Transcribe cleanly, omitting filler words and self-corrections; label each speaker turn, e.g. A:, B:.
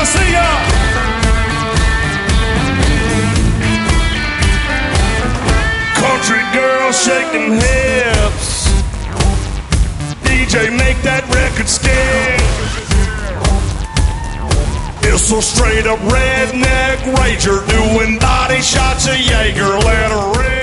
A: See ya. Country girl shaking hips. DJ, make that record skip. It's a straight up redneck rager doing body shots of Jaeger. Let her rip.